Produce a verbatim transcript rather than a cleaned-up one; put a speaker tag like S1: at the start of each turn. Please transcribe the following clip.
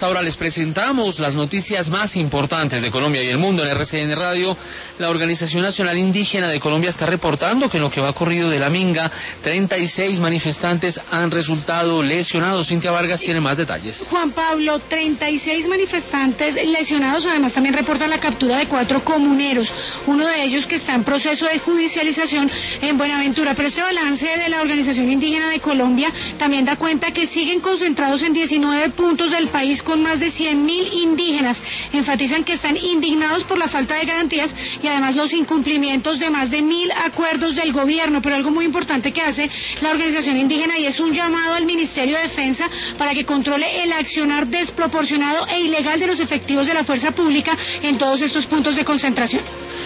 S1: esta hora les presentamos las noticias más importantes de Colombia y el mundo en R C N Radio. La Organización Nacional Indígena de Colombia está reportando que en lo que va corrido de la Minga, treinta y seis manifestantes han resultado lesionados. Cintia Vargas tiene más detalles.
S2: Juan Pablo, treinta y seis manifestantes lesionados, además también reportan la captura de cuatro comuneros, uno de ellos que está en proceso de judicialización en Buenaventura. Pero este balance de la Organización Indígena de Colombia también da cuenta que siguen concentrados en diecinueve puntos del país con más de cien mil indígenas. Enfatizan que están indignados por la falta de garantías y además los incumplimientos de más de mil acuerdos del gobierno. Pero algo muy importante que hace la organización indígena y es un llamado al Ministerio de Defensa para que controle el accionar desproporcionado e ilegal de los efectivos de la fuerza pública en todos estos puntos de concentración.